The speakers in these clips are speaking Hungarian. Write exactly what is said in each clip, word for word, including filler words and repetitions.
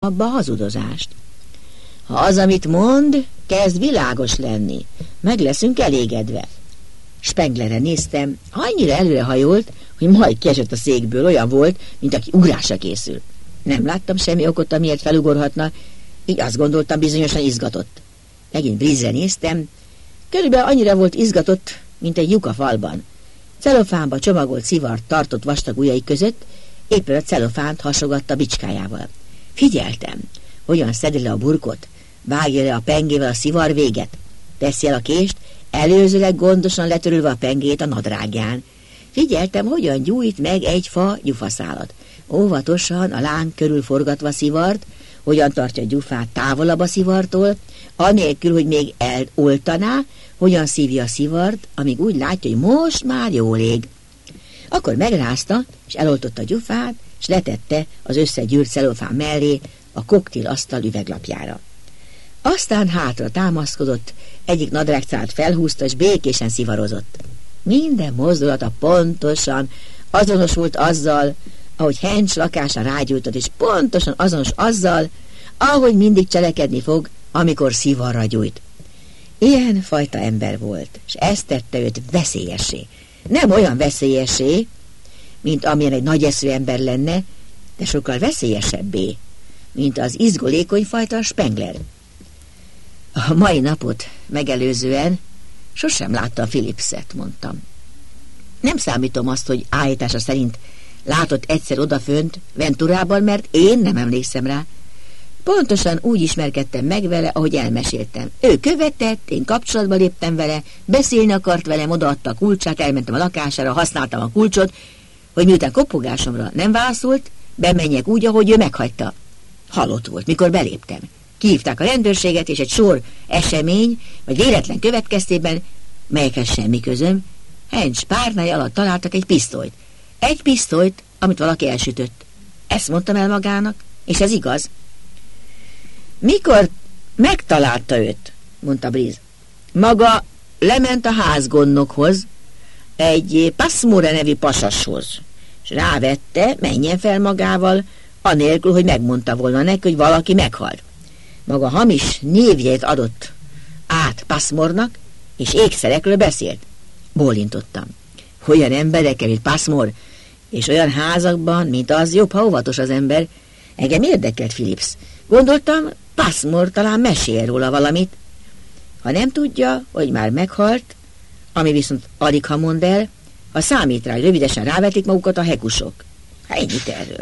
abba a hazudozást. Ha az, amit mond, kezd világos lenni, meg leszünk elégedve. Spenglerre néztem, annyira előrehajolt, hogy majd kiesett a székből, olyan volt, mint aki ugrásra készül. Nem láttam semmi okot, amiért felugorhatna, így azt gondoltam, bizonyosan izgatott. Megint Brizre néztem, körülbelül annyira volt izgatott, mint egy lyuk a falban. Celofánba csomagolt szivart tartott vastag ujjai között, éppen a celofánt hasogatta bicskájával. Figyeltem, hogyan szedi le a burkot, vágja le a pengével a szivar véget, teszi el a kést, előzőleg gondosan letörülve a pengét a nadrágján. Figyeltem, hogyan gyújt meg egy fa gyufaszálat. Óvatosan a láng körül forgatva szivart, hogyan tartja a gyufát távolabb a szivartól, anélkül, hogy még eloltaná, hogyan szívja a szivart, amíg úgy látja, hogy most már jól ég. Akkor megrázta, és eloltotta a gyufát, és letette az összegyűrt celofán mellé a koktélasztal üveglapjára. Aztán hátra támaszkodott, egyik nadrágcálat felhúzta, és békésen szivarozott. Minden mozdulata pontosan azonos volt azzal, ahogy Hench lakásán rágyújtott, és pontosan azonos azzal, ahogy mindig cselekedni fog, amikor szivarra gyújt. Ilyen fajta ember volt, és ez tette őt veszélyessé. Nem olyan veszélyessé, mint amilyen egy nagyeszű ember lenne, de sokkal veszélyesebbé, mint az izgolékony fajta Spengler. A mai napot megelőzően sosem látta a Philipset, mondtam. Nem számítom azt, hogy állítása szerint látott egyszer odafönt Venturában, mert én nem emlékszem rá. Pontosan úgy ismerkedtem meg vele, ahogy elmeséltem. Ő követett, én kapcsolatba léptem vele, beszélni akart velem, odaadta a kulcsát, elmentem a lakására, használtam a kulcsot, hogy miután kopogásomra nem válaszolt, bemenjek úgy, ahogy ő meghagyta. Halott volt, mikor beléptem. Kihívták a rendőrséget, és egy sor esemény, vagy véletlen következtében, melyekhez semmi közöm, Hench párnája alatt találtak egy pisztolyt. Egy pisztolyt, amit valaki elsütött. Ezt mondtam el magának, és ez igaz. Mikor megtalálta őt, mondta Briz. Maga lement a házgondnokhoz, egy Passmore nevű pasashoz, és rávette, menjen fel magával, anélkül, hogy megmondta volna neki, hogy valaki meghalt. Maga hamis névjegyet adott át Passmore-nak, és ékszerekről beszélt. Bólintottam. Olyan emberekkel, mint Passmore, és olyan házakban, mint az, jobb, ha óvatos az ember. Engem érdekelt Philips. Gondoltam, Passmore talán mesél róla valamit. Ha nem tudja, hogy már meghalt, ami viszont alig ha mond el, ha számít rá, hogy rövidesen rávetik magukat a hekusok. Hát ennyit erről.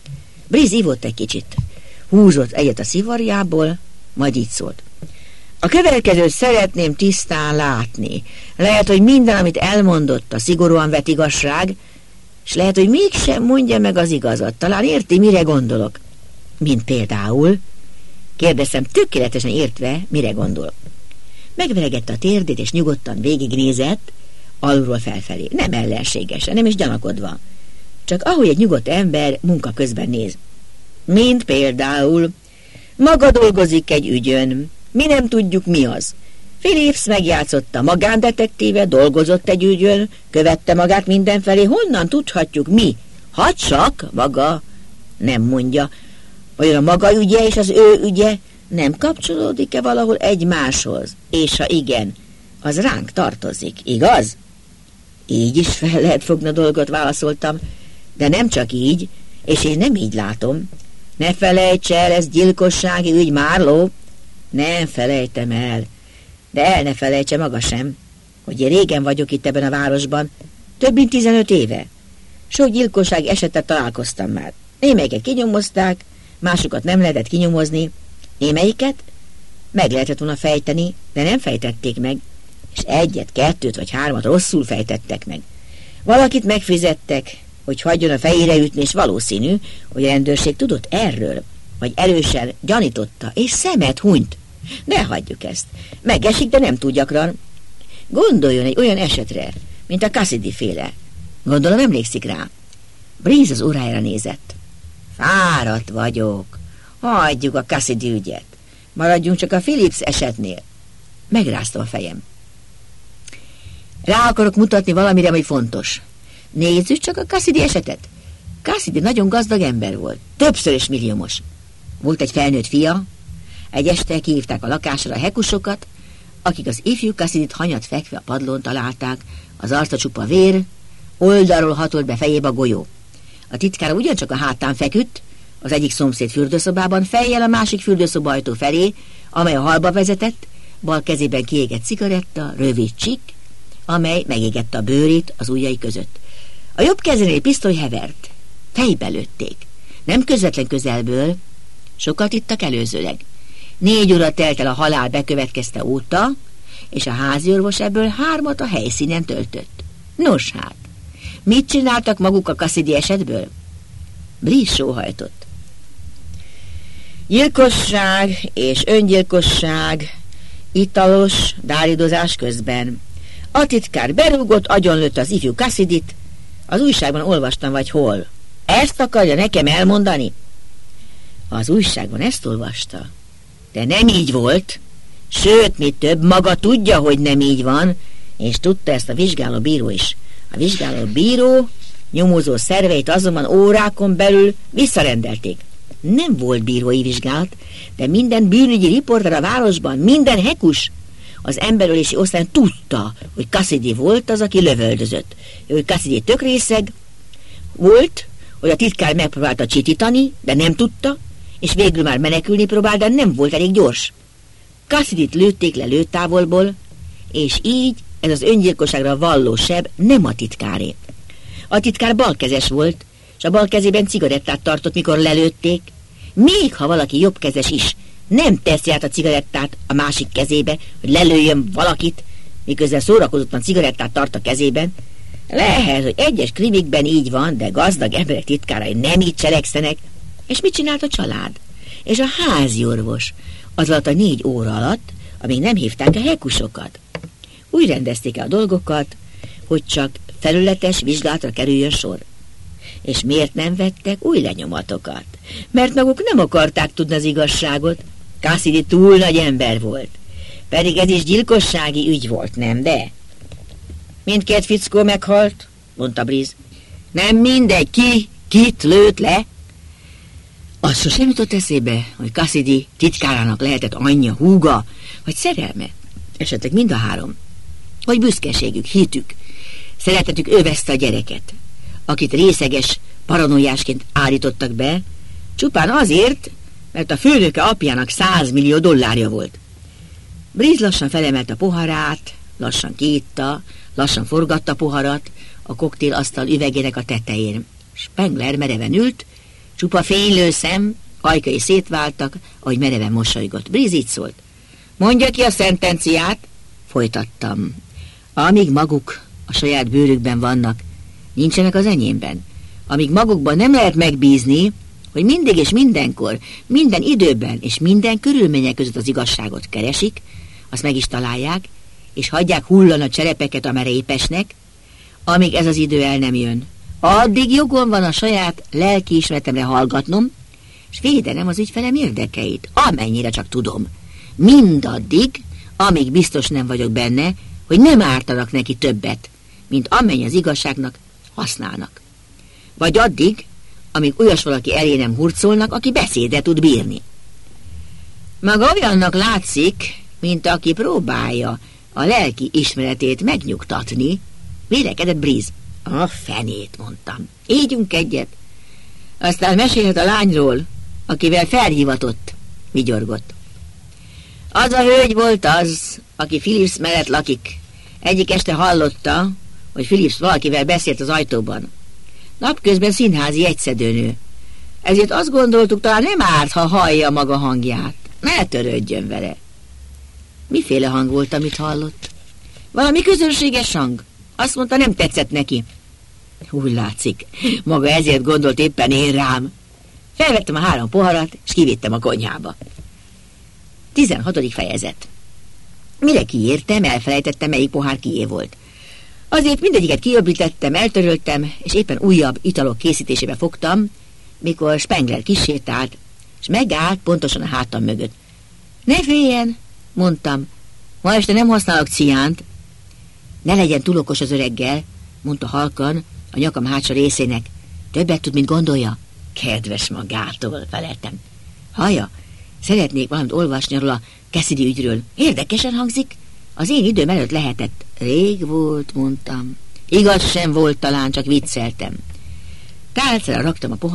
Briz ivott egy kicsit. Húzott egyet a szivarjából, majd így szólt. A következőt szeretném tisztán látni. Lehet, hogy minden, amit elmondott, a szigorúan vett igazság, és lehet, hogy mégsem mondja meg az igazat. Talán érti, mire gondolok. Mint például, kérdeztem tökéletesen értve, mire gondol. Megveregette a térdét, és nyugodtan végignézett, alulról felfelé. Nem ellenségesen, nem is gyanakodva. Csak ahogy egy nyugodt ember munka közben néz. Mint például, maga dolgozik egy ügyön, mi nem tudjuk, mi az. Philips megjátszotta magándetektíve, dolgozott egy ügyön, követte magát mindenfelé, honnan tudhatjuk mi? Ha csak maga nem mondja, hogy a maga ügye és az ő ügye nem kapcsolódik-e valahol egymáshoz, és ha igen, az ránk tartozik, igaz? Így is fel lehet fogni a dolgot, válaszoltam, de nem csak így, és én nem így látom. Ne felejts el, ez gyilkossági ügy, Marlowe. Nem felejtem el, de el ne felejtse maga sem, hogy én régen vagyok itt ebben a városban, több mint tizenöt éve. Sok gyilkosság esetet találkoztam már. Némelyiket kinyomozták, másokat nem lehetett kinyomozni, némelyiket meg lehetett volna fejteni, de nem fejtették meg, és egyet, kettőt vagy hármat rosszul fejtettek meg. Valakit megfizettek, hogy hagyjon a fejére ütni, és valószínű, hogy a rendőrség tudott erről, vagy erősen gyanította, és szemet hunyt. Ne hagyjuk ezt. Megesik, de nem túl gyakran. Gondoljon egy olyan esetre, mint a Cassidy féle. Gondolom emlékszik rá. Briz az órájára nézett. Fáradt vagyok. Hagyjuk a Cassidy ügyet. Maradjunk csak a Philips esetnél. Megráztam a fejem. Rá akarok mutatni valamire, ami fontos. Nézzük csak a Cassidy esetet. Cassidy nagyon gazdag ember volt. Többször is milliómos. Volt egy felnőtt fia, egy este kihívták a lakásra a hekusokat, akik az ifjú Cassidit hanyat fekve a padlón találták, az arca csupa vér, oldalról hatolt be fejébe a golyó. A titkára ugyancsak a hátán feküdt, az egyik szomszéd fürdőszobában, fejjel a másik fürdőszoba ajtó felé, amely a halba vezetett, bal kezében kiégett cigaretta, rövid csik, amely megégette a bőrét az ujjai között. A jobb kezénél egy pisztoly hevert. Fejbe lőtték. Nem közvetlen közelből, sokat ittak előzőleg. Négy óra telt el a halál bekövetkezte óta, és a háziorvos ebből hármat a helyszínen töltött. Nos hát, mit csináltak maguk a Cassidy esetből? Brice sóhajtott. Gyilkosság és öngyilkosság italos dálidozás közben. A titkár berúgott, agyonlőtt az ifjú Cassidit. Az újságban olvastam, vagy hol. Ezt akarja nekem elmondani? Az újságban ezt olvasta. De nem így volt. Sőt, mi több, maga tudja, hogy nem így van, és tudta ezt a vizsgálóbíró is. A vizsgálóbíró nyomozó szerveit azonban órákon belül visszarendelték. Nem volt bírói vizsgálat, de minden bűnügyi riporter a városban, minden hekus az emberölési osztályon tudta, hogy Cassidy volt az, aki lövöldözött. Hogy Cassidy tök részeg volt, hogy a titkár megpróbálta csitítani, de nem tudta, és végül már menekülni próbált, de nem volt elég gyors. Cassidyt lőtték le lőtávolból, és így ez az öngyilkosságra valló seb nem a titkáré. A titkár balkezes volt, és a bal kezében cigarettát tartott, mikor lelőtték. Még ha valaki jobbkezes is, nem teszi át a cigarettát a másik kezébe, hogy lelőjön valakit, miközben szórakozottan cigarettát tart a kezében. Lehet, hogy egyes krimikben így van, de gazdag emberek titkárai nem így cselekszenek. És mit csinált a család? És a háziorvos az alatt a négy óra alatt, amíg nem hívták a hekusokat. Úgy rendezték el a dolgokat, hogy csak felületes vizsgálatra kerüljön sor. És miért nem vettek új lenyomatokat? Mert maguk nem akarták tudni az igazságot. Cassidy túl nagy ember volt. Pedig ez is gyilkossági ügy volt, nem de? Mindkét fickó meghalt, mondta Brice. Nem mindegy, ki, kit lőtt le? Az sosem jutott eszébe, hogy Cassidy titkárának lehetett anyja, húga, vagy szerelme. Esetleg mind a három. Vagy büszkeségük, hitük, szeretetük övezte a gyereket, akit részeges paranoiásként állítottak be, csupán azért, mert a főnöke apjának százmillió dollárja volt. Brice lassan felemelt a poharát, lassan kiitta, lassan forgatta a poharat a koktélasztal üvegének a tetején. Spengler mereven ült, csupa fénylő szem, ajkai szétváltak, ahogy mereven mosolygott. Brice így szólt. Mondja ki a szentenciát, folytattam. Amíg maguk a saját bőrükben vannak, nincsenek az enyémben. Amíg magukban nem lehet megbízni, hogy mindig és mindenkor, minden időben és minden körülmények között az igazságot keresik, azt meg is találják, és hagyják hullani a cserepeket, amerre épesnek, amíg ez az idő el nem jön. Addig jogom van a saját lelkiismeretemre hallgatnom, és védenem az ügyfelem érdekeit, amennyire csak tudom. Mindaddig, amíg biztos nem vagyok benne, hogy nem ártanak neki többet, mint amennyi az igazságnak használnak. Vagy addig, amíg olyas valaki elé nem hurcolnak, aki beszédet tud bírni. Maga olyannak látszik, mint aki próbálja a lelki ismeretét megnyugtatni, vélekedett Brice. A fenét, mondtam. Égyünk egyet. Aztán mesélhet a lányról, akivel felhívatott, vigyorgott. Az a hölgy volt az, aki Phillips mellett lakik. Egyik este hallotta, hogy Phillips valakivel beszélt az ajtóban. Napközben színházi jegyszedőnő. Ezért azt gondoltuk, talán nem árt, ha hallja maga hangját. Ne törődjön vele. Miféle hang volt, amit hallott? Valami közönséges hang. Azt mondta, nem tetszett neki. Úgy látszik, maga ezért gondolt éppen én rám. Felvettem a három poharat, és kivittem a konyhába. tizenhatodik fejezet. Mire kiértem, elfelejtettem, melyik pohár kié volt. Azért mindegyiket kiöblítettem, eltöröltem, és éppen újabb italok készítésébe fogtam, mikor Spengler kisétált, és megállt pontosan a hátam mögött. Ne féljen, mondtam, ma este nem használok ciánt. Ne legyen túl okos az öreggel, mondta halkan a nyakam hátsó részének. Többet tud, mint gondolja. Kedves magától, feleltem. Hallja, szeretnék valamit olvasni arról a Cassidy ügyről. Érdekesen hangzik. Az én időm előtt lehetett. Rég volt, mondtam. Igaz sem volt talán, csak vicceltem. Tálcára raktam a pohár